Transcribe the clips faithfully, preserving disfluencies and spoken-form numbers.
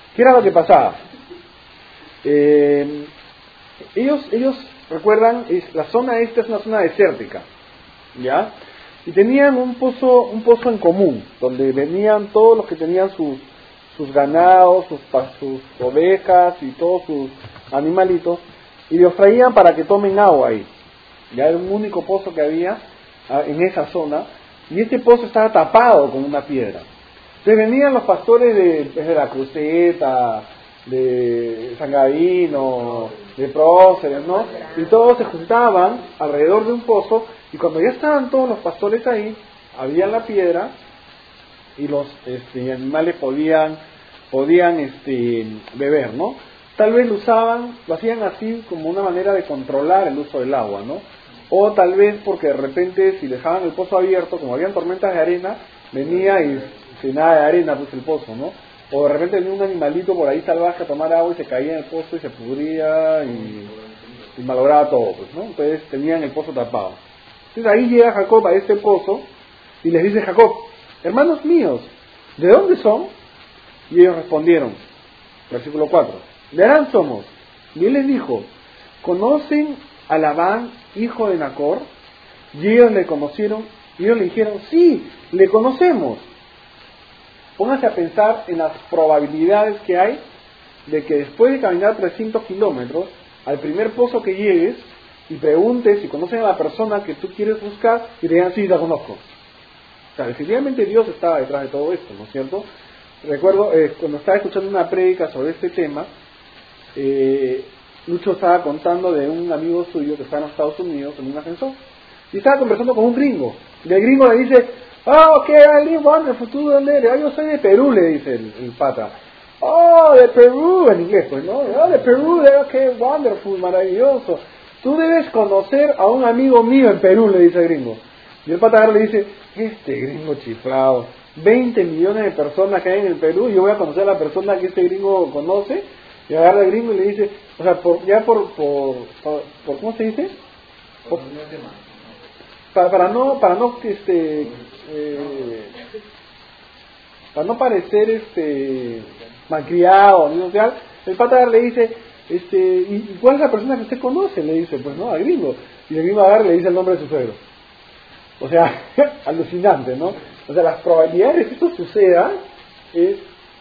¿Qué era lo que pasaba? Eh, ellos, ellos recuerdan, es, la zona esta es una zona desértica, ¿ya? Y tenían un pozo, un pozo en común, donde venían todos los que tenían sus, sus ganados, sus, sus ovejas y todos sus animalitos, y los traían para que tomen agua ahí. Ya era un único pozo que había en esa zona, y este pozo estaba tapado con una piedra. Entonces venían los pastores de, de la Cruceta, de San Gavino, de Próceres, ¿no? Y todos se juntaban alrededor de un pozo, y cuando ya estaban todos los pastores ahí, había la piedra, y los este, animales podían, podían este, beber, ¿no? Tal vez lo usaban, lo hacían así como una manera de controlar el uso del agua, ¿no? O tal vez porque de repente si dejaban el pozo abierto, como habían tormentas de arena, venía y se llenaba de arena pues el pozo, ¿no? O de repente venía un animalito por ahí salvaje a tomar agua y se caía en el pozo y se pudría y, y malograba todo, pues, ¿no? Entonces tenían el pozo tapado. Entonces ahí llega Jacob a este pozo y les dice Jacob, hermanos míos, ¿de dónde son? Y ellos respondieron, versículo cuatro, de Harán somos. Y él les dijo, ¿conocen a Labán, hijo de Nacor? Y ellos le conocieron, y ellos le dijeron, sí, le conocemos. Pónganse a pensar en las probabilidades que hay de que después de caminar trescientos kilómetros, al primer pozo que llegues, y preguntes si conocen a la persona que tú quieres buscar, y te digan, sí, la conozco. O sea, definitivamente Dios estaba detrás de todo esto, ¿no es cierto? Recuerdo, eh, cuando estaba escuchando una prédica sobre este tema, eh, Lucho estaba contando de un amigo suyo que está en los Estados Unidos en un ascensor, y estaba conversando con un gringo, y el gringo le dice, oh, ok, I live wonderful, ¿tú de dónde eres? Ah, yo soy de Perú, le dice el, el pata. Oh, de Perú, en inglés, pues, ¿no? Oh, de Perú, de, ok, wonderful, maravilloso. Tú debes conocer a un amigo mío en Perú, le dice el gringo. Y el pata le dice, este gringo chiflado, veinte millones de personas que hay en el Perú, y yo voy a conocer a la persona que este gringo conoce, y agarra al gringo y le dice, o sea, por, ya por, por, por, por, ¿cómo se dice? Por, para, para no, para no, este, eh, para no parecer, este, malcriado, ni social, el pata le dice, este, ¿y cuál es la persona que usted conoce? Le dice, pues no, al gringo. Y el gringo agarra y le dice el nombre de su suegro. O sea, alucinante, ¿no? O sea, las probabilidades de que esto suceda es...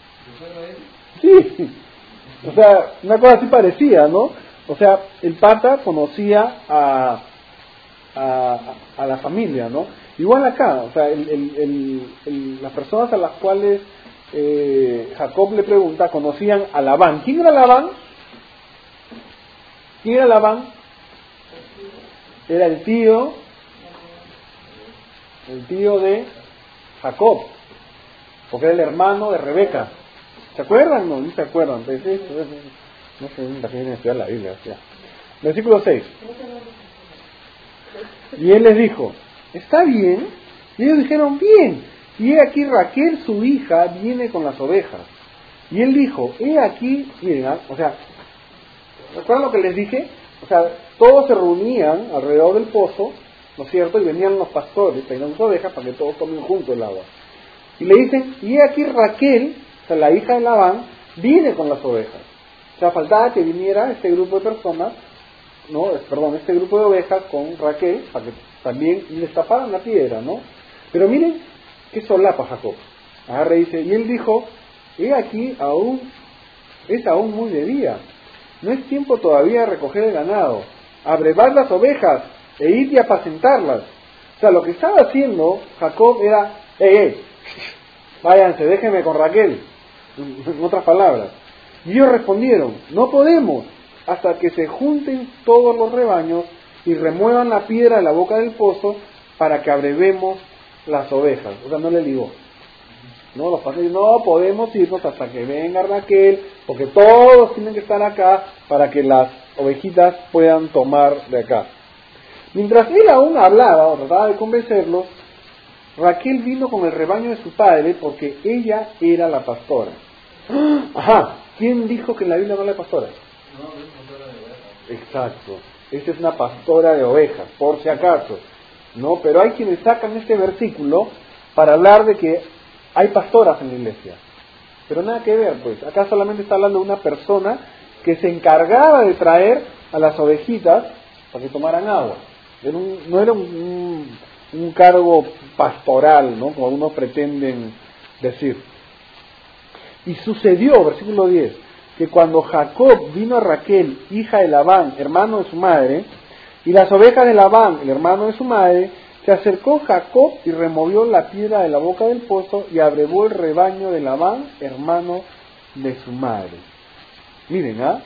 Sí, o sea, una cosa así parecida, ¿no? O sea, el pata conocía a, a, a la familia, ¿no? Igual acá, o sea, el, el, el, el, las personas a las cuales eh, Jacob le pregunta, conocían a Labán. ¿Quién era Labán? ¿Quién era Labán? Era el tío, el tío de Jacob, porque era el hermano de Rebeca. ¿Se acuerdan? No, no se acuerdan. Pues, sí, no sé, no vienen a estudiar la Biblia. O sea. Versículo seis. Y él les dijo, ¿está bien? Y ellos dijeron, bien. Y he aquí Raquel, su hija, viene con las ovejas. Y él dijo, he aquí, miren, o sea, ¿recuerdan lo que les dije? O sea, todos se reunían alrededor del pozo, ¿no es cierto? Y venían los pastores, traían las ovejas para que todos tomen junto el agua. Y le dicen, y he aquí Raquel, o sea, la hija de Labán, viene con las ovejas. O sea, faltaba que viniera este grupo de personas, no, perdón, este grupo de ovejas con Raquel, para que también les taparan la piedra, ¿no? Pero miren, qué solapa Jacob. Agarra y dice, y él dijo, he aquí aún, es aún muy de día. No es tiempo todavía de recoger el ganado, abrevar las ovejas e ir a apacentarlas. O sea, lo que estaba haciendo Jacob era, ¡ey, ey! Váyanse, déjenme con Raquel. En otras palabras. Y ellos respondieron, no podemos, hasta que se junten todos los rebaños y remuevan la piedra de la boca del pozo para que abrevemos las ovejas. O sea, no le ligó. No, los pastores no podemos irnos hasta que venga Raquel, porque todos tienen que estar acá para que las ovejitas puedan tomar de acá. Mientras él aún hablaba o trataba de convencerlos, Raquel vino con el rebaño de su padre porque ella era la pastora. Ajá, ¿quién dijo que en la Biblia no era pastora? No, es pastora de ovejas. Exacto, esta es una pastora de ovejas, por si acaso. No, pero hay quienes sacan este versículo para hablar de que hay pastoras en la iglesia. Pero nada que ver, pues. Acá solamente está hablando de una persona que se encargaba de traer a las ovejitas para que tomaran agua. Era un, no era un, un, un cargo pastoral, ¿no? Como algunos pretenden decir. Y sucedió, versículo diez, que cuando Jacob vino a Raquel, hija de Labán, hermano de su madre, y las ovejas de Labán, el hermano de su madre, se acercó Jacob y removió la piedra de la boca del pozo y abrevó el rebaño de Labán, hermano de su madre. Miren, ¿ah?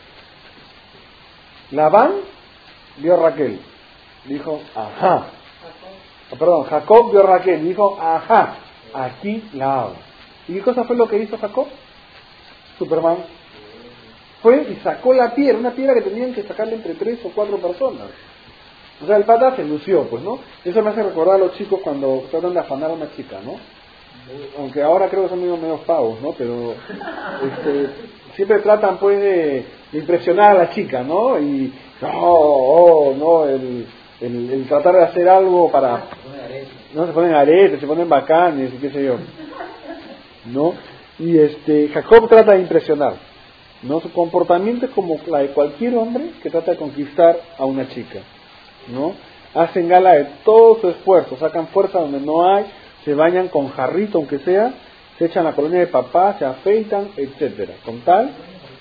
Labán vio a Raquel, dijo, ajá. Oh, perdón, Jacob vio a Raquel, dijo, ajá, aquí la hago. ¿Y qué cosa fue lo que hizo Jacob? Superman. Fue y sacó la piedra, una piedra que tenían que sacarle entre tres o cuatro personas. O sea, el pata se lució, pues, ¿no? Eso me hace recordar a los chicos cuando tratan de afanar a una chica, ¿no? Aunque ahora creo que son medio, medio pavos, ¿no? Pero este, siempre tratan, pues, de, de impresionar a la chica, ¿no? Y, no, oh, no, el, el, el tratar de hacer algo para... No, se ponen aretes, se ponen bacanes y qué sé yo, ¿no? Y este, Jacob trata de impresionar, ¿no? Su comportamiento es como la de cualquier hombre que trata de conquistar a una chica, ¿no? Hacen gala de todo su esfuerzo, sacan fuerza donde no hay, se bañan con jarrito aunque sea, se echan la colonia de papá, se afeitan, etcétera. Con tal,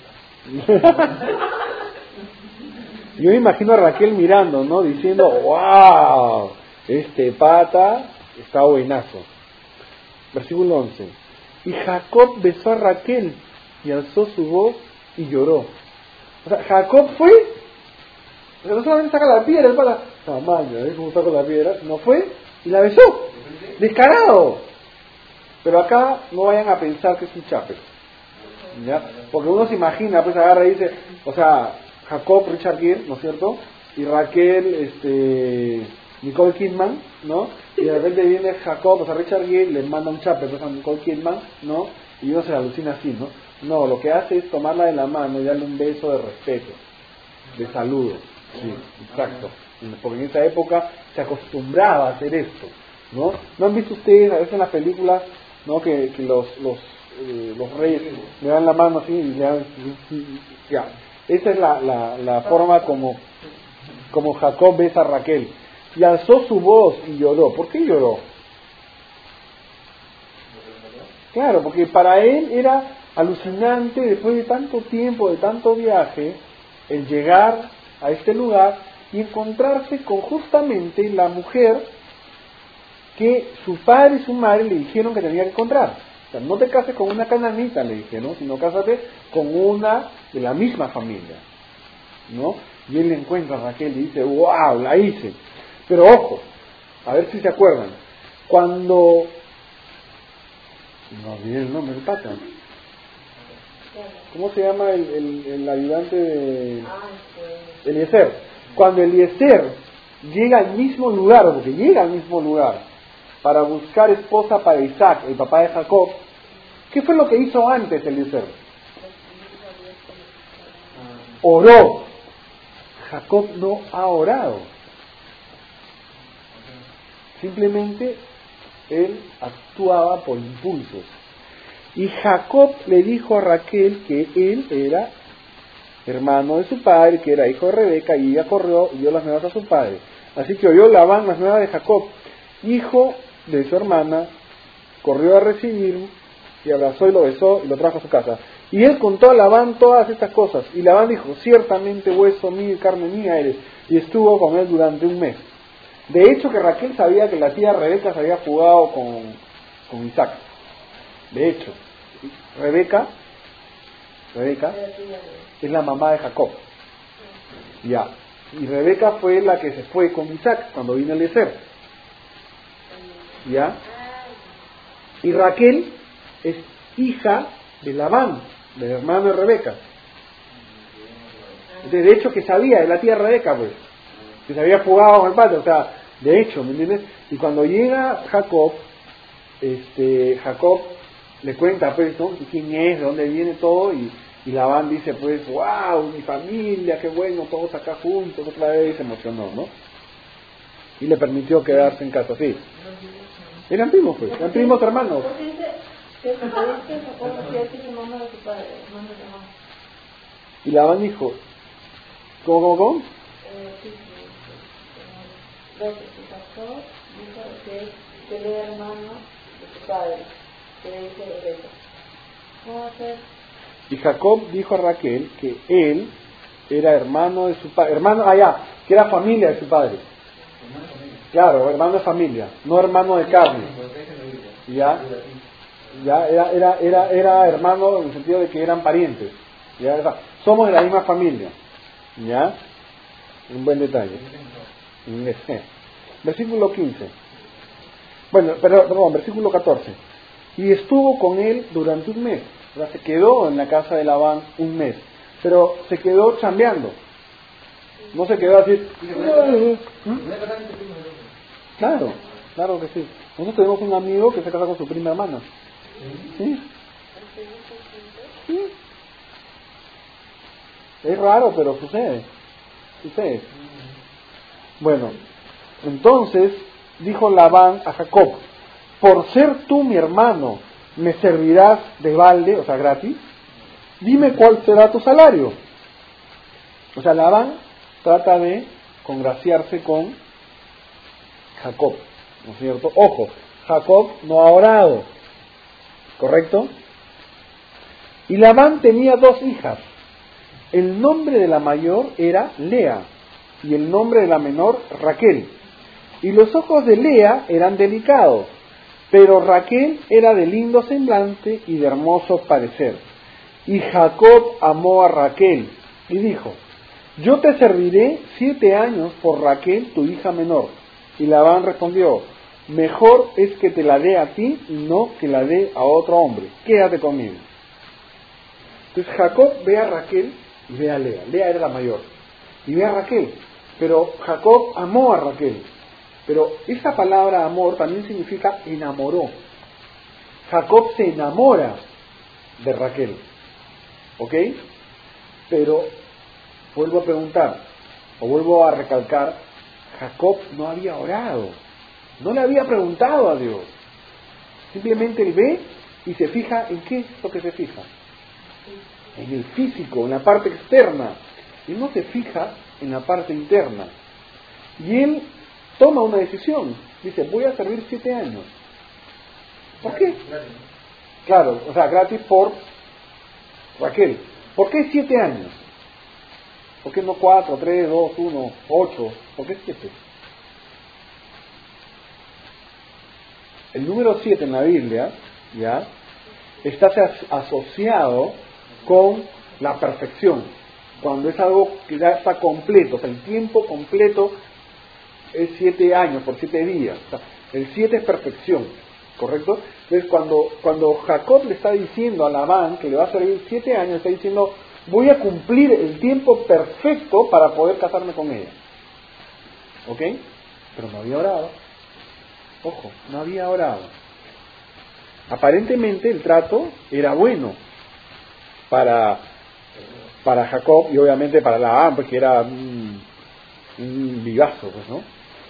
yo me imagino a Raquel mirando, ¿no? Diciendo, wow, este pata está buenazo. Versículo once. Y Jacob besó a Raquel y alzó su voz y lloró. O sea, Jacob fue, pero no solamente saca la piedra, el pata, tamaño, ¿eh? Como saca la piedra, no fue y la besó. Descarado. Pero acá no vayan a pensar que es un chape, ¿ya? Porque uno se imagina, pues agarra y dice, o sea, Jacob, Richard Gere, ¿no es cierto? Y Raquel, este, Nicole Kidman, ¿no? Y de repente viene Jacob, o sea, Richard Gere, le manda un chape pues, a Nicole Kidman, ¿no? Y uno se alucina así, ¿no? No, lo que hace es tomarla de la mano y darle un beso de respeto, de saludo. Sí, exacto. Porque en esa época se acostumbraba a hacer esto, ¿no? ¿No han visto ustedes a veces en las películas, ¿no? Que, que los los, eh, los reyes le dan la mano así y le dan, ya. Esa es la, la, la forma como, como Jacob besa a Raquel. Y alzó su voz y lloró. ¿Por qué lloró? Claro, porque para él era alucinante, después de tanto tiempo, de tanto viaje, el llegar a este lugar y encontrarse con justamente la mujer que su padre y su madre le dijeron que tenía que encontrar. O sea, no te cases con una cananita, le dijeron, sino cásate con una de la misma familia, ¿no? Y él le encuentra a Raquel y dice, wow, la hice. Pero ojo, a ver si se acuerdan, cuando... No olvidé el nombre del pata. ¿Cómo se llama el, el, el ayudante de Eliezer? Cuando Eliezer llega al mismo lugar, porque llega al mismo lugar, para buscar esposa para Isaac, el papá de Jacob, ¿qué fue lo que hizo antes Eliezer? Oró. Jacob no ha orado. Simplemente él actuaba por impulsos. Y Jacob le dijo a Raquel que él era hermano de su padre, que era hijo de Rebeca, y ella corrió y dio las nuevas a su padre. Así que oyó Labán las nuevas de Jacob, hijo de su hermana, corrió a recibirlo y abrazó y lo besó y lo trajo a su casa. Y él contó a Labán todas estas cosas. Y Labán dijo, ciertamente hueso mío y carne mía eres. Y estuvo con él durante un mes. De hecho que Raquel sabía que la tía Rebeca se había jugado con, con Isaac. De hecho, Rebeca, Rebeca es la mamá de Jacob. Ya. Y Rebeca fue la que se fue con Isaac cuando vino Eliezer. ¿Ya? Y Raquel es hija de Labán, del hermano de Rebeca. De hecho que sabía, de la tía Rebeca, pues, que se había fugado con el padre, o sea, de hecho, ¿me entiendes? Y cuando llega Jacob, este, Jacob le cuenta, pues, ¿no? quién es, de dónde viene todo, y, y Labán dice, pues, wow, mi familia, qué bueno, todos acá juntos, otra vez, y se emocionó, ¿no? Y le permitió quedarse en casa, sí. Eran primos, pues, eran primos hermanos. ¿Qué te parece? Jacob hacía así hermano de su padre, hermano de Labán. Y Labán dijo, ¿cómo, cómo, cómo? Eh, sí, sí, sí. doce. Y Jacob dijo que, que él era hermano de su padre, que le dice Rebeca. ¿Cómo va a ser? Y Jacob dijo a Raquel que él era hermano de su padre, hermano, allá, ah, que era familia de su padre. Claro, hermano de familia, no hermano de carne. Ya, ya era, era, era, era hermano en el sentido de que eran parientes. Ya, o sea, somos de la misma familia. Ya, un buen detalle. Versículo quince. Bueno, perdón, perdón, versículo catorce. Y estuvo con él durante un mes. O sea, se quedó en la casa de Labán un mes. Pero se quedó chambeando. No se quedó así. Claro, claro que sí. Nosotros tenemos un amigo que se casa con su prima hermana. ¿Sí? ¿Sí? Es raro, pero sucede. Sucede. Bueno, entonces dijo Labán a Jacob, por ser tú mi hermano, ¿me servirás de balde, o sea, gratis? Dime cuál será tu salario. O sea, Labán trata de congraciarse con Jacob, ¿no es cierto? Ojo, Jacob no ha orado, ¿correcto? Y Labán tenía dos hijas. El nombre de la mayor era Lea y el nombre de la menor Raquel. Y los ojos de Lea eran delicados, pero Raquel era de lindo semblante y de hermoso parecer. Y Jacob amó a Raquel y dijo, yo te serviré siete años por Raquel, tu hija menor. Y Labán respondió, mejor es que te la dé a ti y no que la dé a otro hombre. Quédate conmigo. Entonces Jacob ve a Raquel y ve a Lea. Lea era la mayor. Y ve a Raquel. Pero Jacob amó a Raquel. Pero esa palabra amor también significa enamoró. Jacob se enamora de Raquel. ¿Ok? Pero vuelvo a preguntar, o vuelvo a recalcar, Jacob no había orado. No le había preguntado a Dios. Simplemente él ve y se fija en qué es lo que se fija. En el físico, en la parte externa. Y no se fija en la parte interna. Y él toma una decisión. Dice, voy a servir siete años. ¿Por qué? Claro, o sea, gratis por Raquel. ¿Por qué siete años? ¿Por qué no cuatro, tres, dos, uno, ocho? ¿Por qué siete? El número siete en la Biblia, ¿ya? Está asociado con la perfección. Cuando es algo que ya está completo, o sea, el tiempo completo es siete años, por siete días. O sea, el siete es perfección, ¿correcto? Entonces, cuando, cuando Jacob le está diciendo a Labán que le va a servir siete años, está diciendo, voy a cumplir el tiempo perfecto para poder casarme con ella. ¿Ok? Pero no había orado. Ojo, no había orado. Aparentemente el trato era bueno para, para Jacob y obviamente para Labán, porque era un, un vivazo, pues, ¿no?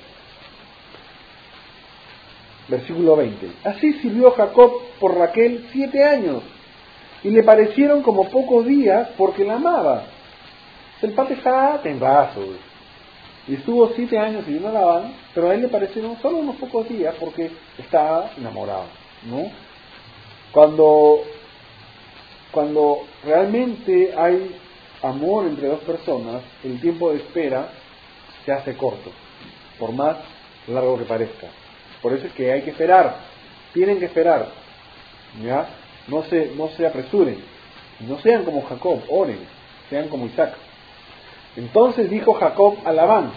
Versículo veinte. Así sirvió Jacob por Raquel siete años y le parecieron como pocos días porque la amaba. El padre estaba tembazo y estuvo siete años sirviendo a Labán, pero a él le parecieron solo unos pocos días porque estaba enamorado, ¿no? Cuando, cuando realmente hay amor entre dos personas, el tiempo de espera se hace corto, por más largo que parezca. Por eso es que hay que esperar, tienen que esperar, ¿ya? No se, no se apresuren, no sean como Jacob, oren, sean como Isaac. Entonces dijo Jacob a Labán,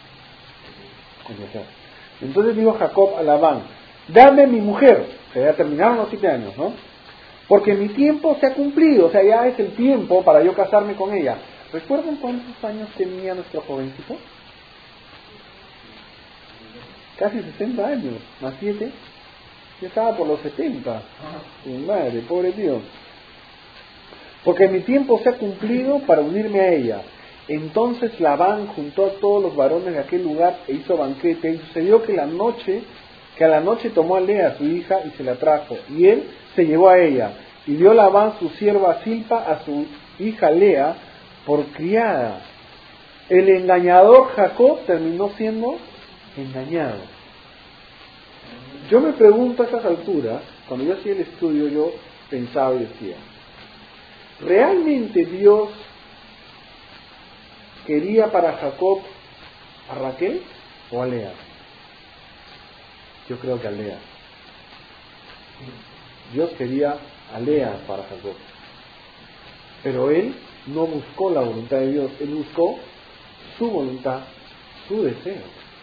entonces dijo Jacob a Labán, dame mi mujer, o sea, ya terminaron los siete años, ¿no? Porque mi tiempo se ha cumplido, o sea, ya es el tiempo para yo casarme con ella. ¿Recuerdan cuántos años tenía nuestro jovencito? Casi sesenta años, más siete, ya estaba por los setenta. Mi madre, pobre tío. Porque mi tiempo se ha cumplido para unirme a ella. Entonces Labán juntó a todos los varones de aquel lugar e hizo banquete, y sucedió que la noche que a la noche tomó a Lea, su hija, y se la trajo, y él se llevó a ella, y dio Labán su sierva Silpa a su hija Lea por criada. El engañador Jacob terminó siendo engañado. Yo me pregunto a estas alturas, cuando yo hacía el estudio, yo pensaba y decía, ¿realmente Dios quería para Jacob a Raquel o a Lea? Yo creo que a Lea. Dios quería a Lea para Jacob. Pero él no buscó la voluntad de Dios, él buscó su voluntad, su deseo.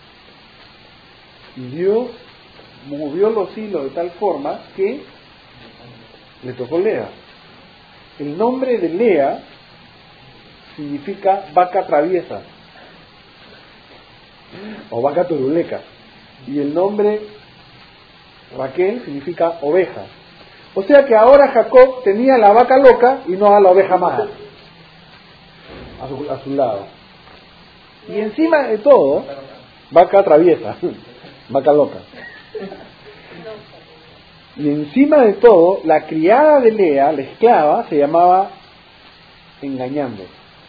Y Dios movió los hilos de tal forma que le tocó Lea. El nombre de Lea significa vaca traviesa o vaca turuleca, y el nombre Raquel significa oveja. O sea que ahora Jacob tenía la vaca loca y no a la oveja mala a su, a su lado. Y encima de todo, vaca traviesa, vaca loca. Y encima de todo, la criada de Lea, la esclava, se llamaba engañando.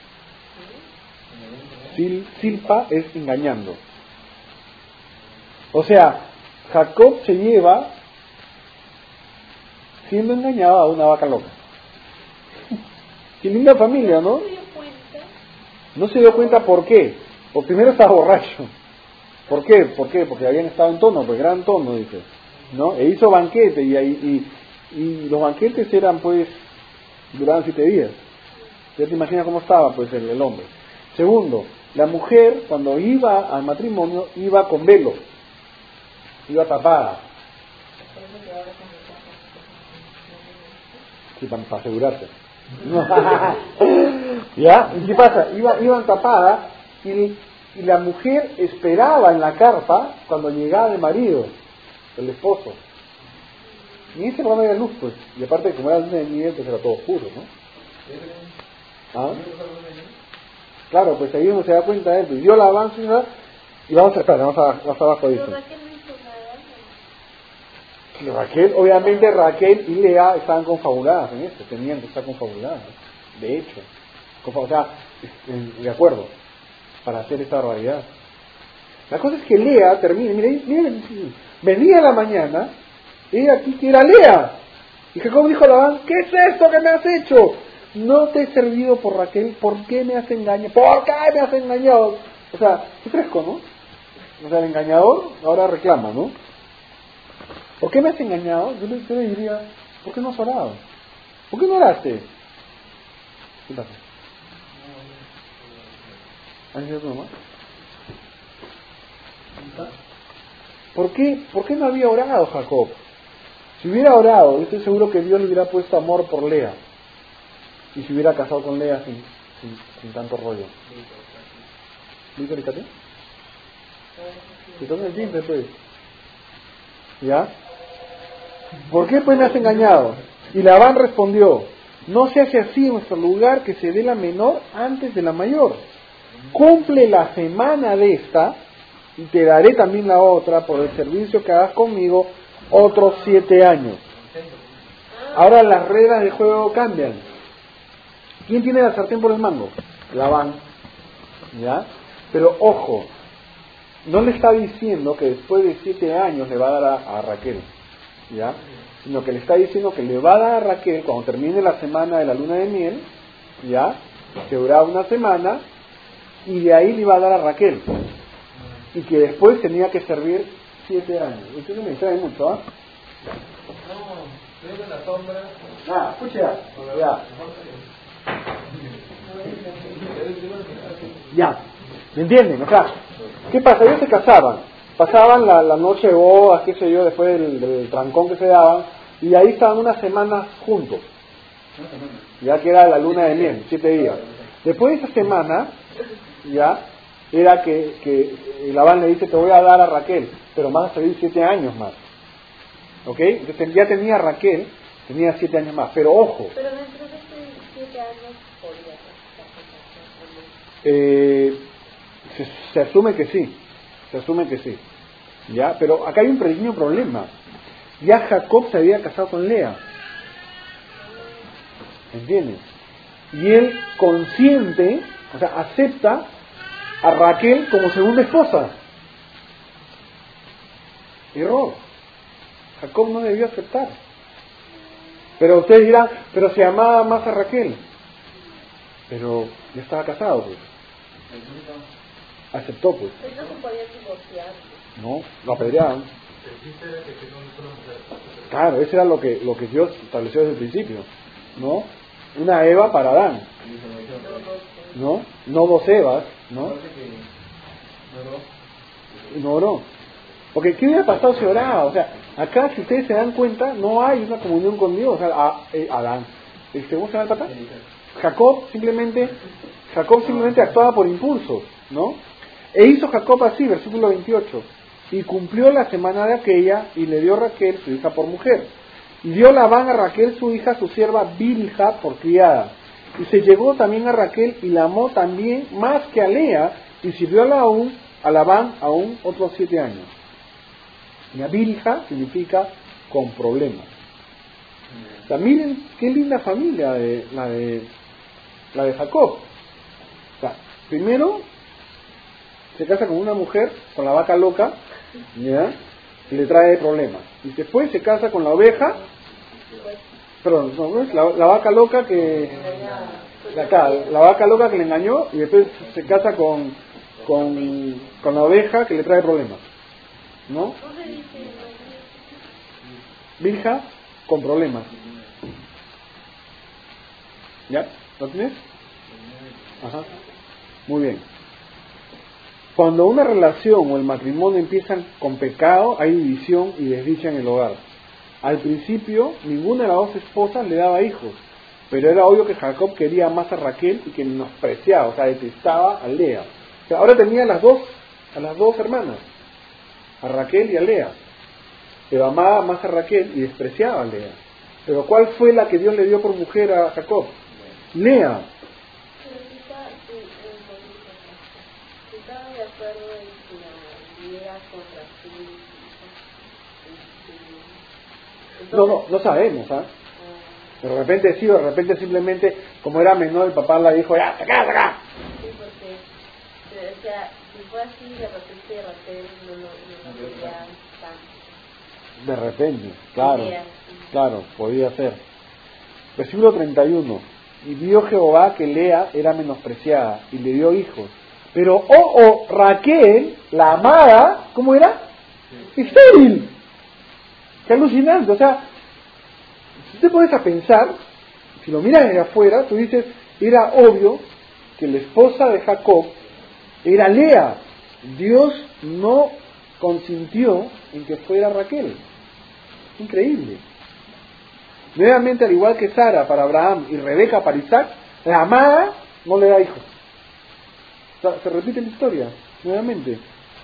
Sil, Silpa es engañando. O sea, Jacob se lleva siendo engañado a una vaca loca. Qué linda familia, ¿no? No se dio cuenta por qué. Por primero estaba borracho. ¿Por qué? ¿Por qué? Porque habían estado en tono, pues gran tono, dice. ¿No? E hizo banquete y, y, y los banquetes eran pues, duraban siete días. Ya te imaginas cómo estaba pues el, el hombre. Segundo, la mujer cuando iba al matrimonio iba con velo, iba tapada. Sí, para, para asegurarse. ¿Ya? ¿Y qué pasa? Iba, iban tapadas y, y la mujer esperaba en la carpa cuando llegaba el marido, el esposo. Y ese no había luz, pues. Y aparte, como era luna de miel, pues era todo oscuro, ¿no? ¿Ah? Claro, pues ahí uno se da cuenta de eso. Y dio la avance y vamos a estar, vamos, a, vamos abajo de eso. Raquel, obviamente Raquel y Lea estaban confabuladas en esto, tenían que estar confabuladas, de hecho, o sea, de acuerdo, para hacer esta barbaridad. La cosa es que Lea termina, miren, miren, venía a la mañana, ella aquí que era Lea, y Jacob dijo a Labán, ¿qué es esto que me has hecho? No te he servido por Raquel, ¿por qué me has engañado? ¿Por qué me has engañado? O sea, qué fresco, ¿no? O sea, el engañador ahora reclama, ¿no? ¿Por qué me has engañado? Yo le, yo le diría, ¿por qué no has orado? ¿Por qué no oraste? ¿Qué pasa? ¿Has dicho tu mamá? ¿Por qué, ¿Por qué no había orado Jacob? Si hubiera orado, yo estoy seguro que Dios le hubiera puesto amor por Lea. Y se hubiera casado con Lea sin, sin, sin tanto rollo. ¿Listo, Licate? ¿Te toca el timbre, pues? ¿Ya? ¿Por qué pues me has engañado? Y Labán respondió, no se hace así en nuestro lugar que se dé la menor antes de la mayor. Cumple la semana de esta y te daré también la otra por el servicio que hagas conmigo otros siete años. Ahora las reglas del juego cambian. ¿Quién tiene la sartén por el mango? Labán. ¿Ya? Pero ojo, no le está diciendo que después de siete años le va a dar a, a Raquel, ¿ya? Sino que le está diciendo que le va a dar a Raquel cuando termine la semana de la luna de miel, ¿ya? Que duraba una semana, y de ahí le iba a dar a Raquel. Y que después tenía que servir siete años. Ustedes me distraen mucho, ¿ah? No, creo que la sombra... Ah, escucha, ya. Ya, ¿me entienden? O sea, ¿qué pasa? Ellos se casaban, pasaban la, la noche de bodas, qué sé yo, después del, del trancón que se daban, y ahí estaban unas semanas juntos, ya que era la luna de miel, siete días. Después de esa semana, ya, era que, que Labán le dice, te voy a dar a Raquel, pero vas a servir siete años más. ¿Ok? Entonces ya tenía a Raquel, tenía siete años más, pero ojo. Pero dentro de estos siete años podía Eh, se, se asume que sí, se asume que sí. ¿Ya? Pero acá hay un pequeño problema. Ya Jacob se había casado con Lea. ¿Entiendes? Y él consciente, o sea, acepta a Raquel como segunda esposa. Error. Jacob no debió aceptar. Pero ustedes dirán, pero se amaba más a Raquel. Pero ya estaba casado, pues. Aceptó, pues. Él no se podía divorciar. No, lo apedreaban. Claro, eso era lo que, lo que Dios estableció desde el principio, ¿no? Una Eva para Adán, ¿no? No dos Evas, ¿no? No oró. Porque ¿qué hubiera pasado si oraba? O sea, acá si ustedes se dan cuenta, no hay una comunión con Dios. O sea, a, eh, Adán, este, ¿cómo se llama el papá? Jacob simplemente, Jacob simplemente actuaba por impulsos, ¿no? E hizo Jacob así, versículo veintiocho. Y cumplió la semana de aquella, y le dio Raquel su hija por mujer. Y dio Labán a Raquel su hija, su sierva Bilha, por criada. Y se llegó también a Raquel, y la amó también más que a Lea, y sirvió a, Labán, a Labán aún otros siete años. Y a Bilha significa con problemas. O sea, miren qué linda familia de, la de la de Jacob. O sea, primero se casa con una mujer, con la vaca loca, ¿ya? Y le trae problemas. Y después se casa con la oveja, perdón, no, no es la, la vaca loca que la, la vaca loca que le engañó, y después se casa con con, con la oveja que le trae problemas, ¿no? Bilha con problemas. ¿Ya? ¿Lo tienes? Ajá. Muy bien. Cuando una relación o el matrimonio empiezan con pecado, hay división y desdicha en el hogar. Al principio, ninguna de las dos esposas le daba hijos, pero era obvio que Jacob quería más a Raquel y que menospreciaba, o sea, detestaba a Lea. O sea, ahora tenía a las dos, a las dos hermanas, a Raquel y a Lea, pero amaba más a Raquel y despreciaba a Lea. Pero ¿cuál fue la que Dios le dio por mujer a Jacob? Lea. No, no, no sabemos, ¿ah? ¿eh? De repente sí, de repente simplemente, como era menor, el papá la dijo, ya, saca, saca. Sí, porque, o sea, si fue así, de repente Raquel no lo no, no quería tanto. De repente, claro, claro, podía ser. Versículo treinta y uno. Y vio Jehová que Lea era menospreciada y le dio hijos. Pero, oh, oh, Raquel, la amada, ¿cómo era? Estéril. Qué alucinante. O sea, si te pones a pensar, si lo miras desde afuera, tú dices, era obvio que la esposa de Jacob era Lea. Dios no consintió en que fuera Raquel. Increíble. Nuevamente, al igual que Sara para Abraham y Rebeca para Isaac, la amada no le da hijos. O sea, se repite la historia, nuevamente.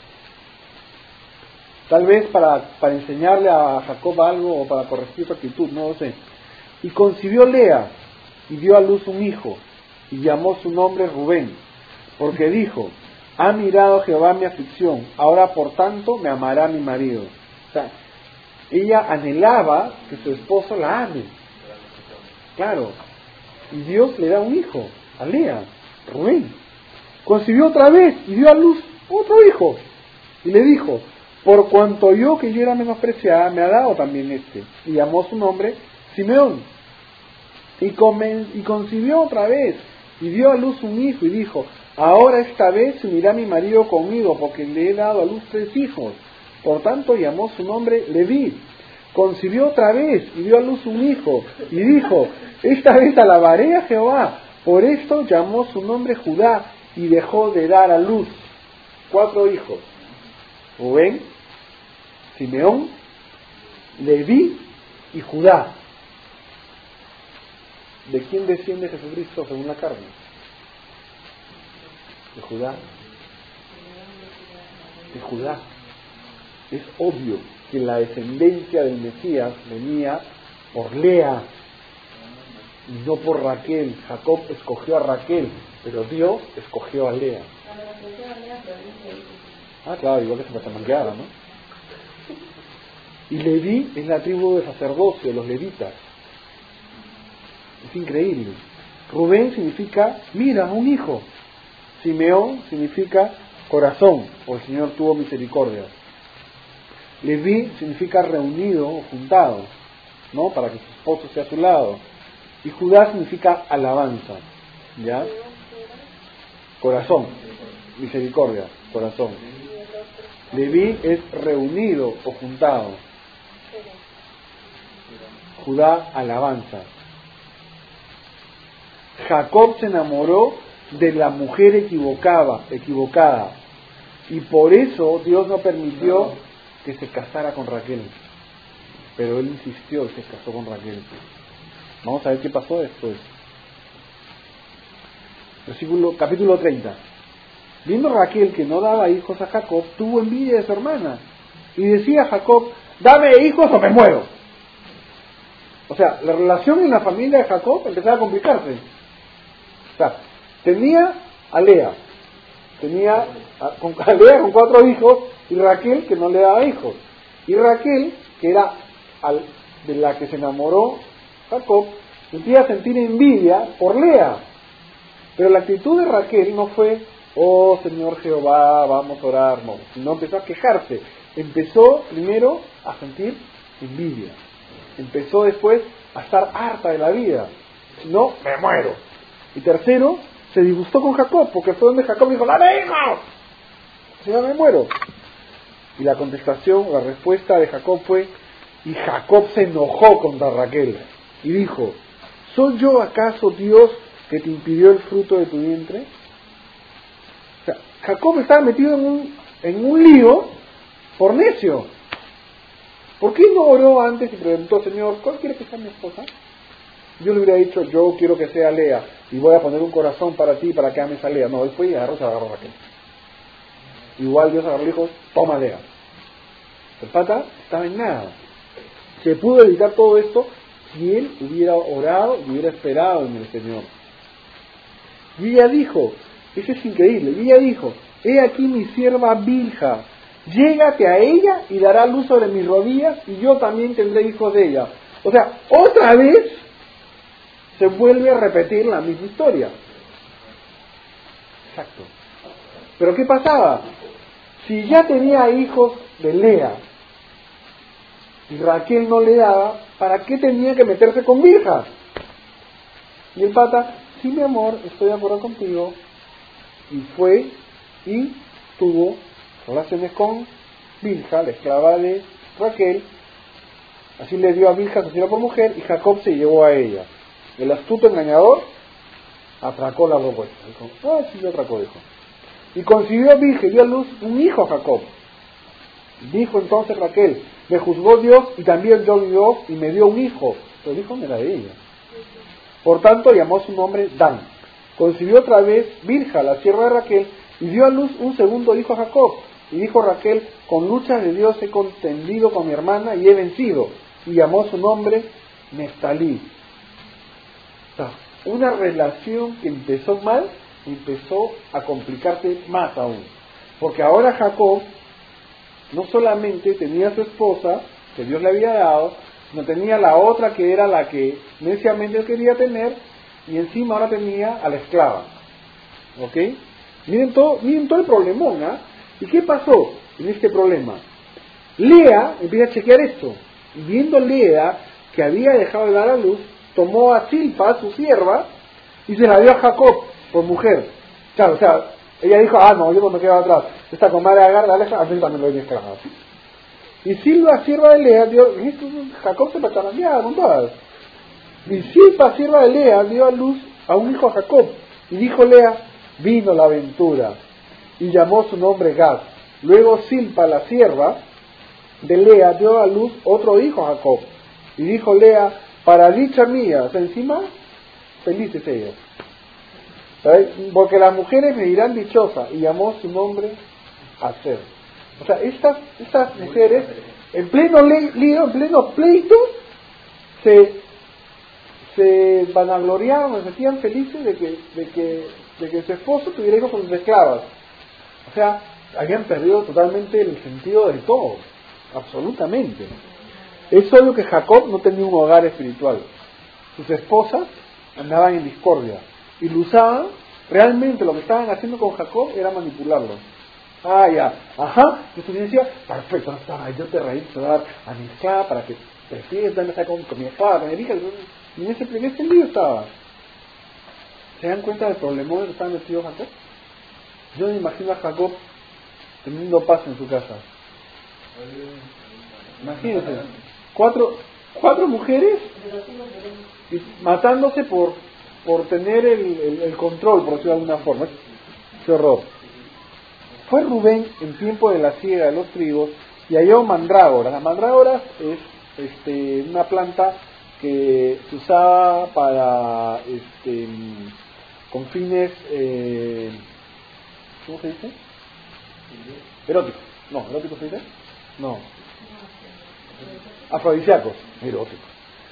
Tal vez para, para enseñarle a Jacob algo o para corregir su actitud, no lo sé. Y concibió Lea y dio a luz un hijo y llamó su nombre Rubén, porque dijo, ha mirado Jehová mi aflicción, ahora por tanto me amará mi marido. O sea, ella anhelaba que su esposo la ame. Claro. Y Dios le da un hijo a Lea, Rubén. Concibió otra vez y dio a luz otro hijo. Y le dijo, por cuanto yo que yo era menospreciada, me ha dado también este. Y llamó su nombre Simeón. Y, comen, y concibió otra vez y dio a luz un hijo y dijo, ahora esta vez se unirá mi marido conmigo porque le he dado a luz tres hijos. Por tanto llamó su nombre Leví. Concibió otra vez y dio a luz un hijo y dijo, esta vez alabaré a Jehová. Por esto llamó su nombre Judá y dejó de dar a luz cuatro hijos: Rubén, Simeón, Leví y Judá. ¿De quién desciende Jesucristo según la carne? De Judá. De Judá. Es obvio que la descendencia del Mesías venía por Lea y no por Raquel. Jacob escogió a Raquel, pero Dios escogió a Lea. Ah, claro, igual que se pasa manqueada, ¿no? Y Leví es la tribu de sacerdocio, los levitas. Es increíble. Rubén significa, mira, un hijo. Simeón significa corazón, o el Señor tuvo misericordia. Leví significa reunido o juntado, ¿no? Para que su esposo esté a su lado. Y Judá significa alabanza, ¿ya? Corazón, misericordia, corazón. Leví es reunido o juntado. Judá, alabanza. Jacob se enamoró de la mujer equivocada, equivocada, y por eso Dios no permitió que se casara con Raquel, pero él insistió y se casó con Raquel. Vamos a ver qué pasó después. Versículo, capítulo treinta. Viendo Raquel que no daba hijos a Jacob, tuvo envidia de su hermana y decía a Jacob, dame hijos o me muero. O sea, la relación en la familia de Jacob empezaba a complicarse. O sea, tenía a Lea, tenía a, con, a Lea con cuatro hijos, y Raquel que no le daba hijos. Y Raquel, que era al, de la que se enamoró Jacob, empieza a sentir envidia por Lea. Pero la actitud de Raquel no fue, oh Señor Jehová, vamos a orar, no, sino empezó a quejarse. Empezó primero a sentir envidia. Empezó después a estar harta de la vida. Si no, me muero. Y tercero, se disgustó con Jacob, porque fue donde Jacob dijo, ¡dame hijos! Si no, me muero. Y la contestación, la respuesta de Jacob fue, y Jacob se enojó contra Raquel y dijo, ¿soy yo acaso Dios que te impidió el fruto de tu vientre? O sea, Jacob estaba metido en un, en un lío por necio. ¿Por qué no oró antes y preguntó, Señor, ¿cuál quiere que sea mi esposa? Yo le hubiera dicho, yo quiero que sea Lea y voy a poner un corazón para ti para que ames a Lea. No, él fue y agarró, se agarró a Raquel. Igual Dios agarró y dijo, toma Lea. El pata estaba en nada. Se pudo evitar todo esto si él hubiera orado y hubiera esperado en el Señor. Y ella dijo, eso es increíble, y ella dijo, he aquí mi sierva Bilha, llégate a ella y dará luz sobre mis rodillas y yo también tendré hijos de ella. O sea, otra vez se vuelve a repetir la misma historia. Exacto. Pero ¿qué pasaba? Si ya tenía hijos de Lea y Raquel no le daba, ¿para qué tenía que meterse con Bilha? Y el pata, sí mi amor, estoy de acuerdo contigo, y fue y tuvo relaciones con Bilha, la esclava de Raquel. Así le dio a Bilha su sierva por mujer y Jacob se llevó a ella. El astuto engañador atracó la propuesta. Dijo, ah, sí, yo atracó, dijo. Y concibió a Bilha y dio a luz un hijo a Jacob. Dijo entonces Raquel, me juzgó Dios y también yo Dios y me dio un hijo. Pero el hijo no era de ella. Por tanto llamó su nombre Dan. Concibió otra vez Bilha, la sierva de Raquel, y dio a luz un segundo hijo a Jacob. Y dijo Raquel, con luchas de Dios he contendido con mi hermana y he vencido. Y llamó su nombre Neftalí. O sea, una relación que empezó mal, empezó a complicarse más aún. Porque ahora Jacob no solamente tenía a su esposa, que Dios le había dado, no tenía la otra que era la que neciamente él quería tener, y encima ahora tenía a la esclava. ¿Ok? Miren todo, miren todo el problemón, ¿ah? ¿Y qué pasó en este problema? Lea empieza a chequear esto, y viendo Lea que había dejado de dar a luz, tomó a Silpa, su sierva, y se la dio a Jacob por mujer. Claro, o sea, ella dijo, ah, no, yo no me quedo atrás. Esta comadre agarra, dale, a mí también lo doy esclava. Y Silpa, sierva de Lea, dio, Jacob se pacharaneaba con todas. Y Silpa, sierva de Lea, dio a luz a un hijo a Jacob. Y dijo Lea, vino la aventura. Y llamó su nombre Gad. Luego Silpa, la sierva de Lea, dio a luz otro hijo a Jacob. Y dijo Lea, para dicha mía, o sea, encima, felices ellos. ¿Sabes? Porque las mujeres me dirán dichosa. Y llamó su nombre Aser. O sea, estas, estas mujeres, en pleno lío, en pleno pleito, se, se vanagloriaban, se sentían felices de que, de que, de que su esposo tuviera hijos con sus esclavas. O sea, habían perdido totalmente el sentido de todo, absolutamente. Es obvio que Jacob no tenía un hogar espiritual. Sus esposas andaban en discordia y lo usaban. Realmente lo que estaban haciendo con Jacob era manipularlo. Ah, ya, ajá, entonces decía, perfecto, no estaba, yo te reí, te voy a dar a mi esclava para que prefieres darme esa con, con mi esclava, con mi hija, y en ese, en ese lío estaba. ¿Se dan cuenta del problemón en el que estaba metido Jacob? Yo me imagino a Jacob teniendo paz en su casa. Imagínense, cuatro, cuatro mujeres y matándose por, por tener el, el, el control, por decirlo de alguna forma. Qué horror. Fue Rubén en tiempo de la siega de los trigos y halló mandrágoras. Las mandrágoras es este, una planta que se usaba para este, con fines eh, ¿cómo se dice? Eróticos. No, eróticos se dice. No. Afrodisíacos. Eróticos.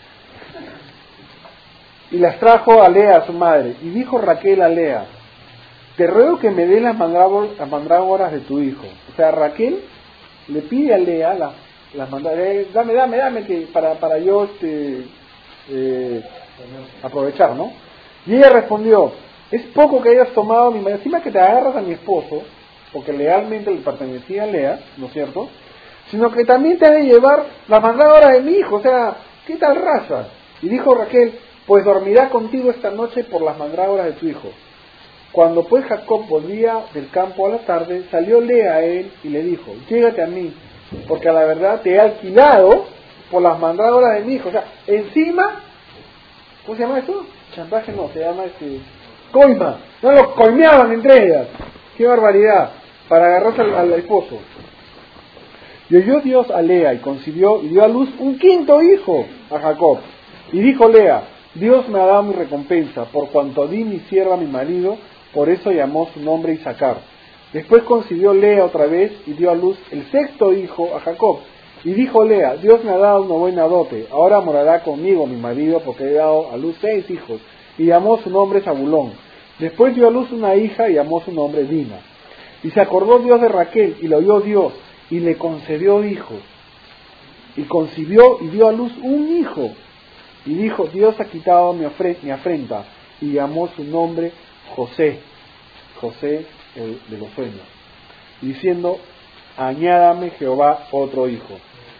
Y las trajo a Lea, a su madre, y dijo Raquel a Lea: te ruego que me dé las mandrágoras, las mandrágoras de tu hijo. O sea, Raquel le pide a Lea las, las mandrágoras, eh, dame, dame, dame, que para, para yo este, eh, aprovechar, ¿no? Y ella respondió: es poco que hayas tomado mi madre, encima que te agarras a mi esposo, porque legalmente le pertenecía a Lea, ¿no es cierto? Sino que también te ha de llevar las mandrágoras de mi hijo, o sea, ¿qué tal raza? Y dijo Raquel: pues dormirá contigo esta noche por las mandrágoras de tu hijo. Cuando pues Jacob volvía del campo a la tarde, salió Lea a él y le dijo: llégate a mí, porque a la verdad te he alquilado por las mandrágoras de mi hijo. O sea, encima, ¿cómo se llama eso? Chantaje no, se llama este, coima. No, lo coimeaban entre ellas. ¡Qué barbaridad! Para agarrarse al, al esposo. Y oyó Dios a Lea y concibió y dio a luz un quinto hijo a Jacob. Y dijo Lea: Dios me ha dado mi recompensa, por cuanto di mi sierva a mi marido. Por eso llamó su nombre Isaacar. Después concibió Lea otra vez y dio a luz el sexto hijo a Jacob. Y dijo Lea: Dios me ha dado una buena dote, ahora morará conmigo mi marido, porque he dado a luz seis hijos. Y llamó su nombre Zabulón. Después dio a luz una hija y llamó su nombre Dina. Y se acordó Dios de Raquel, y lo oyó Dios, y le concedió hijos. Y concibió y dio a luz un hijo. Y dijo: Dios ha quitado mi afrenta. Y llamó su nombre José, José el de los sueños, diciendo: añádame Jehová otro hijo,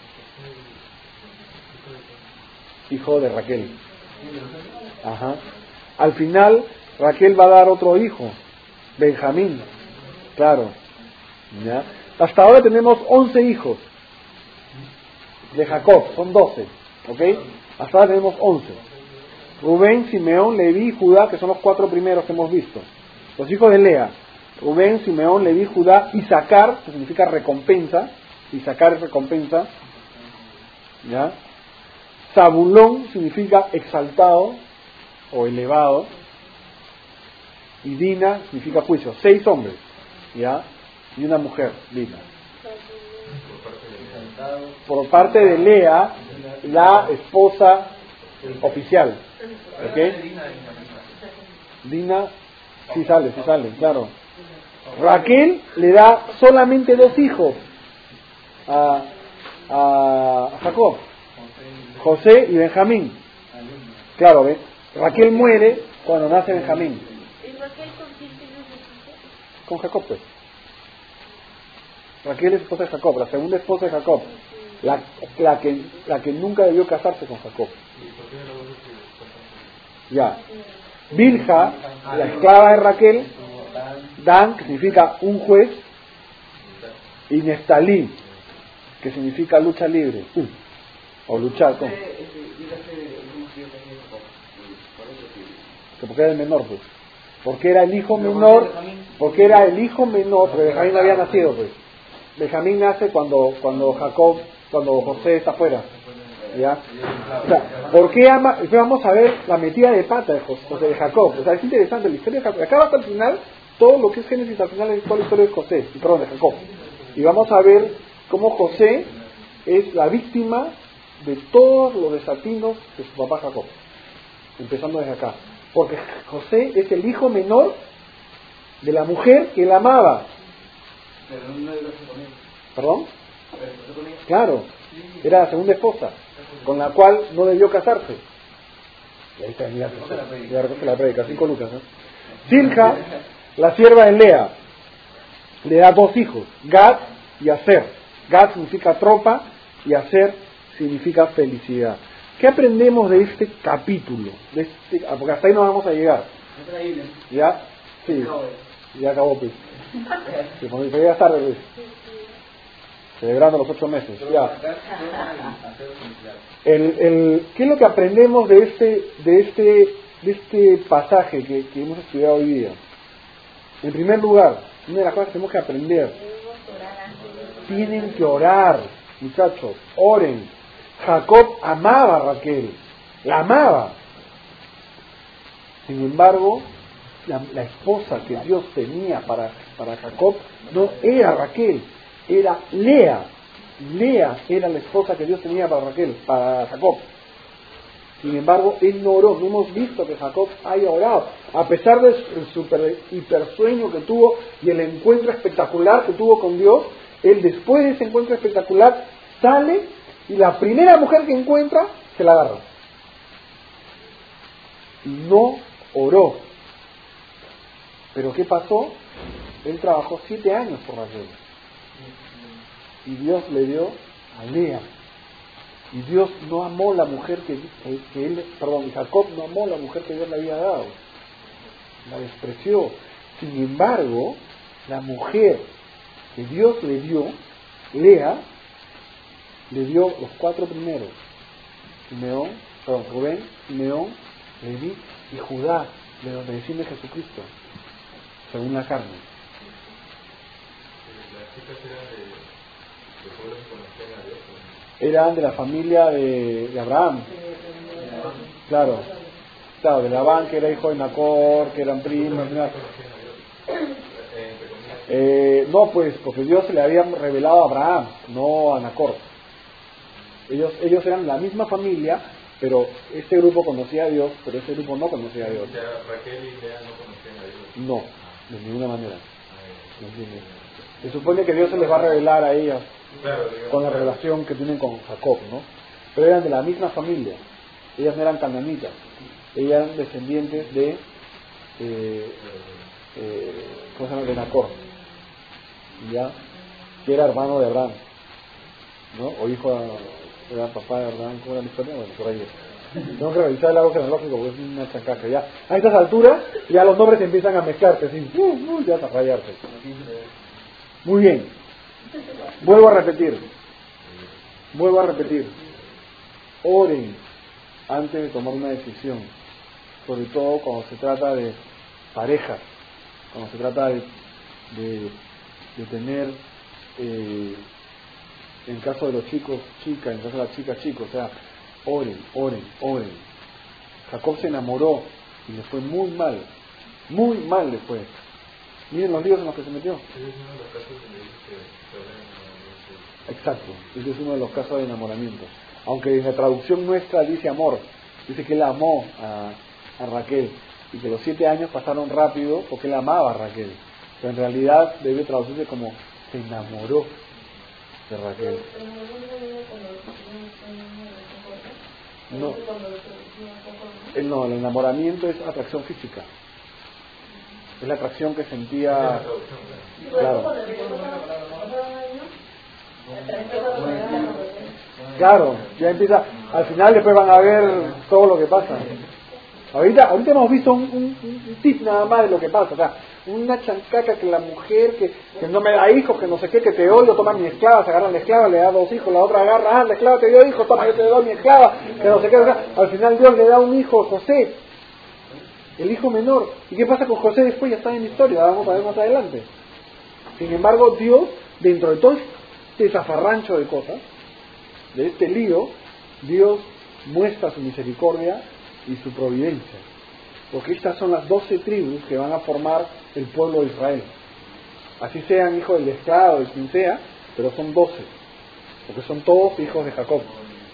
hijo de Raquel. Ajá. Al final Raquel va a dar otro hijo, Benjamín. Claro. ¿Ya? Hasta ahora tenemos once hijos de Jacob, son doce, ¿ok? Hasta ahora tenemos once. Rubén, Simeón, Leví y Judá, que son los cuatro primeros que hemos visto. Los hijos de Lea: Rubén, Simeón, Leví, Judá, Isaacar, que significa recompensa. Isaacar es recompensa. ¿Ya? Zabulón significa exaltado o elevado. Y Dina significa juicio. Seis hombres, ¿ya? Y una mujer, Dina. Por parte de Lea, la esposa oficial. ¿Ok? Dina, sí sale, sí sale, claro. Raquel le da solamente dos hijos a, a Jacob: José y Benjamín. Claro, ¿ves? Raquel muere cuando nace Benjamín. ¿Y Raquel con quién tiene sus hijos? Con Jacob, pues. Raquel es esposa de Jacob, la segunda esposa de Jacob. La, la, que, la que nunca debió casarse con Jacob. Ya. Bilha, la esclava de Raquel. Dan, que significa un juez. Y Neftalí, que significa lucha libre. Uh, o luchar con. Porque era el menor, pues. Porque era el hijo menor. Porque era el hijo menor, porque Benjamín no había nacido, pues. Benjamín nace cuando, cuando Jacob, cuando José está afuera. ¿Ya? O sea, ¿por qué ama? Vamos a ver la metida de pata de, José, de Jacob. O sea, es interesante la historia de Jacob. Acá hasta el final, todo lo que es Génesis al final es toda la historia de José, perdón, de Jacob. Y vamos a ver cómo José es la víctima de todos los desatinos de su papá Jacob. Empezando desde acá. Porque José es el hijo menor de la mujer que él amaba. ¿Perdón? Claro. Era la segunda esposa, con la cual no debió casarse. Y ahí está, mira, ya recoge la predica, cinco lucas, ¿no? Silja, la sierva de Lea, le da dos hijos, Gad y Aser. Gad significa tropa y Aser significa felicidad. ¿Qué aprendemos de este capítulo? De este, porque hasta ahí no vamos a llegar. ¿Ya? Sí, ya acabó, pues. Sí, porque ya es tarde, pues. Celebrando los ocho meses. Ya. El, el, ¿Qué es lo que aprendemos de este, de este, de este pasaje que, que hemos estudiado hoy día? En primer lugar, una de las cosas que tenemos que aprender, tienen que orar, muchachos, oren. Jacob amaba a Raquel, la amaba. Sin embargo, la, la esposa que Dios tenía para, para Jacob no era Raquel, era Lea. Lea era la esposa que Dios tenía para Raquel, para Jacob. Sin embargo, él no oró. No hemos visto que Jacob haya orado. A pesar del super hipersueño que tuvo y el encuentro espectacular que tuvo con Dios, él después de ese encuentro espectacular sale y la primera mujer que encuentra se la agarra. Y no oró. ¿Pero qué pasó? Él trabajó siete años por Raquel. Y Dios le dio a Lea. Y Dios no amó la mujer que, que, que él, perdón, Jacob no amó la mujer que Dios le había dado. La despreció. Sin embargo, la mujer que Dios le dio, Lea, le dio los cuatro primeros. Simeón, perdón, Rubén, Simeón, Leví y Judá, de donde desciende Jesucristo, según la carne. Las chicas eran de, de pueblos que conocían a Dios, ¿no? Eran de la familia de, de Abraham. Claro, claro, de Labán, que era hijo de Nacor, que eran primos. Eh, no, pues, porque Dios se le había revelado a Abraham, no a Nacor. Ellos, ellos eran la misma familia, pero este grupo conocía a Dios, pero este grupo no conocía a Dios. O sea, Raquel y Lea no conocían a Dios. No, de ninguna manera. Se supone que Dios se les va a revelar a ellas claro, digamos, con la relación que tienen con Jacob, ¿no? Pero eran de la misma familia. Ellas no eran cananitas. Ellas eran descendientes de eh, eh, ¿cómo se llama? De Nacor, ya, que era hermano de Abraham, ¿no? O hijo de, era papá de Abraham. ¿Cómo era la historia? Bueno, por ahí es. Tengo que revisar el árbol genealógico porque es una chancaja. Ya a estas alturas ya los nombres empiezan a mezclarse así, uh, uh, ya a rayarse. Muy bien. Vuelvo a repetir. Vuelvo a repetir. Oren antes de tomar una decisión. Sobre todo cuando se trata de parejas. Cuando se trata de, de, de tener, eh, en caso de los chicos, chicas, en caso de las chicas, chicos. O sea, oren, oren, oren. Jacob se enamoró y le fue muy mal. Muy mal le fue. Miren los líos en los que se metió. Exacto, ese es uno de los casos de enamoramiento. Aunque en la traducción nuestra dice amor, dice que él amó a, a Raquel y que los siete años pasaron rápido porque él amaba a Raquel. Pero en realidad debe traducirse como se enamoró de Raquel. No, el, no, el enamoramiento es atracción física. Es la atracción que sentía. Claro. Claro, ya empieza. Al final después van a ver todo lo que pasa. Ahorita, ahorita hemos visto un, un, un tip nada más de lo que pasa. O sea, una chancaca que la mujer que, que no me da hijos, que no sé qué, que te odio, toma mi esclava, se agarra la esclava, le da dos hijos, la otra agarra, ah, la esclava te dio hijos, toma, yo te doy mi esclava, que no sé qué. O sea, al final Dios le da un hijo, José, el hijo menor. ¿Y qué pasa con José después? Ya está en la historia, vamos a ver más adelante. Sin embargo, Dios, dentro de todo este zafarrancho de cosas, de este lío, Dios muestra su misericordia y su providencia. Porque estas son las doce tribus que van a formar el pueblo de Israel. Así sean hijos del esclavo, de quien sea, pero son doce. Porque son todos hijos de Jacob.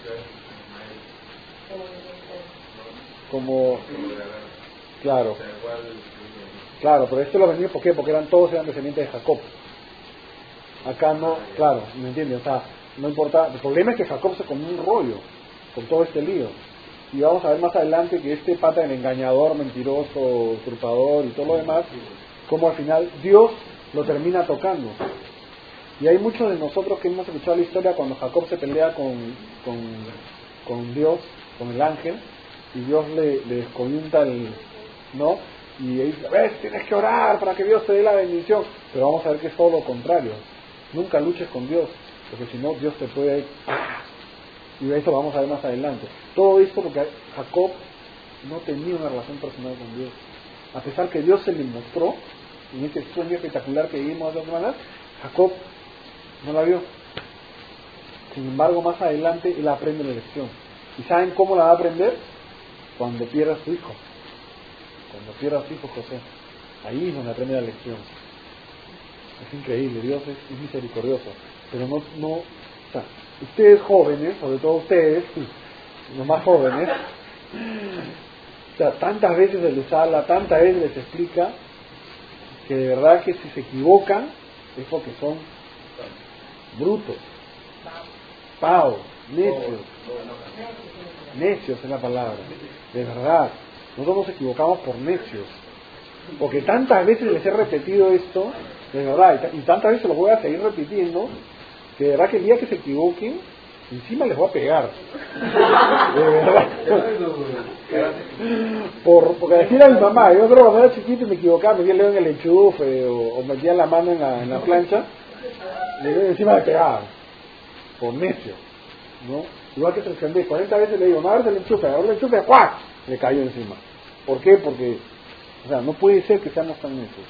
Como... Claro. Claro, pero esto lo venía, ¿por qué? Porque eran todos eran descendientes de Jacob. Acá no, claro, ¿me entiendes? O sea, no importa. El problema es que Jacob se comió un rollo con todo este lío. Y vamos a ver más adelante que este pata, el engañador, mentiroso, usurpador y todo lo demás, como al final Dios lo termina tocando. Y hay muchos de nosotros que hemos escuchado la historia cuando Jacob se pelea con, con, con Dios, con el ángel, y Dios le, le descoyunta el, ¿no? Y él dice, ves, tienes que orar para que Dios te dé la bendición. Pero vamos a ver que es todo lo contrario. Nunca luches con Dios, porque si no, Dios te puede... Y eso vamos a ver más adelante. Todo esto porque Jacob no tenía una relación personal con Dios. A pesar que Dios se le mostró, en este sueño espectacular que vimos hace dos semanas, Jacob no la vio. Sin embargo, más adelante él aprende la lección. ¿Y saben cómo la va a aprender? Cuando pierda a su hijo. Cuando pierda a su hijo José. Ahí es donde aprende la lección. Es increíble, Dios es, es misericordioso. Pero no, no, o sea, ustedes jóvenes, sobre todo ustedes, los más jóvenes, o sea, tantas veces se les habla, tantas veces les explica, que de verdad que si se equivocan, es porque son brutos, pavos, necios, necios es la palabra, de verdad, nosotros nos equivocamos por necios, porque tantas veces les he repetido esto, de verdad, y tantas veces lo voy a seguir repitiendo, que de verdad que el día que se equivoquen, encima les voy a pegar, de verdad, por, porque decir a mi mamá, yo creo que cuando era chiquito y me equivocaba, metía el dedo en el enchufe, o, o metía la mano en la, en la plancha, le encima me pegaba, por necio, ¿no? Igual que se encendé, cuarenta veces le digo, no, agarres el enchufe, agarres el enchufe, ¡cuac! Le cayó encima. ¿Por qué? Porque, o sea, no puede ser que seamos tan necios.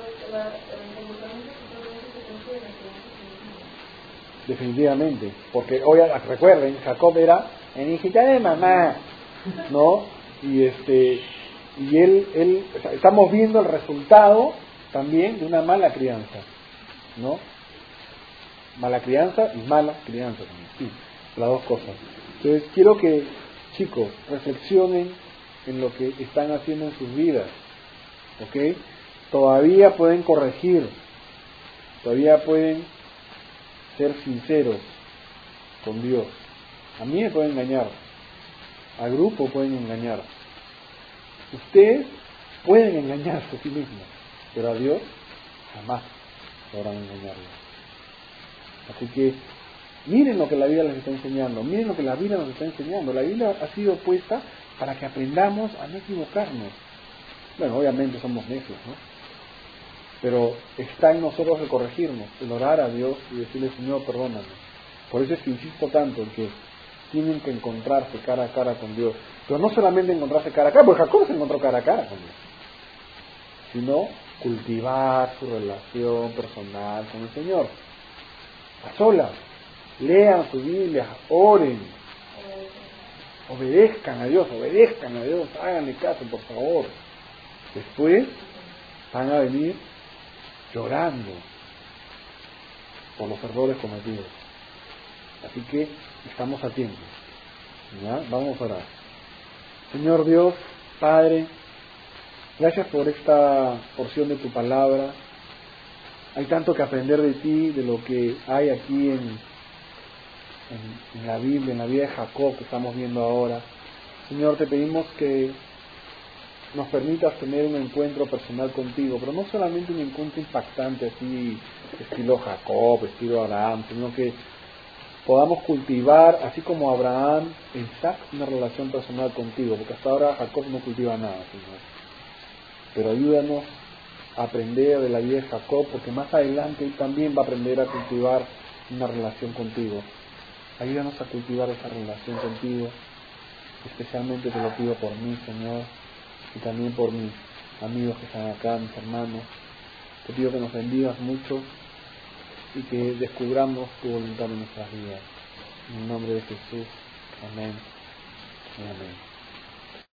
Definitivamente, porque hoy recuerden, Jacob era en hijita de mamá, ¿no? Y este, y él, él, o sea, estamos viendo el resultado también de una mala crianza, ¿no? Mala crianza y mala crianza también, sí, las dos cosas. Entonces quiero que, chicos, reflexionen en lo que están haciendo en sus vidas, ¿ok? Todavía pueden corregir, todavía pueden ser sinceros con Dios. A mí me pueden engañar, al grupo pueden engañar, ustedes pueden engañarse a sí mismos, pero a Dios jamás podrán engañarlo. Así que miren lo que la Biblia les está enseñando, miren lo que la Biblia nos está enseñando. La Biblia ha sido puesta para que aprendamos a no equivocarnos. Bueno, obviamente somos necios, ¿no? Pero está en nosotros el corregirnos, el orar a Dios y decirle, Señor, perdóname. Por eso es que insisto tanto en que tienen que encontrarse cara a cara con Dios. Pero no solamente encontrarse cara a cara, porque Jacob se encontró cara a cara con Dios, sino cultivar su relación personal con el Señor. A solas, lean su Biblia, oren, obedezcan a Dios, obedezcan a Dios, háganle caso, por favor. Después van a venir llorando por los errores cometidos. Así que estamos a tiempo. ¿Ya? Vamos a orar. Señor Dios, Padre, gracias por esta porción de tu palabra. Hay tanto que aprender de ti, de lo que hay aquí en, en, en la Biblia, en la vida de Jacob que estamos viendo ahora. Señor, te pedimos que nos permitas tener un encuentro personal contigo, pero no solamente un encuentro impactante así, estilo Jacob, estilo Abraham, sino que podamos cultivar, así como Abraham, Isaac, una relación personal contigo, porque hasta ahora Jacob no cultiva nada, Señor. Pero ayúdanos a aprender de la vida de Jacob, porque más adelante él también va a aprender a cultivar una relación contigo. Ayúdanos a cultivar esa relación contigo, especialmente te lo pido por mí, Señor, y también por mis amigos que están acá, mis hermanos. Te pido que nos bendigas mucho y que descubramos tu voluntad en nuestras vidas. En el nombre de Jesús. Amén. Amén.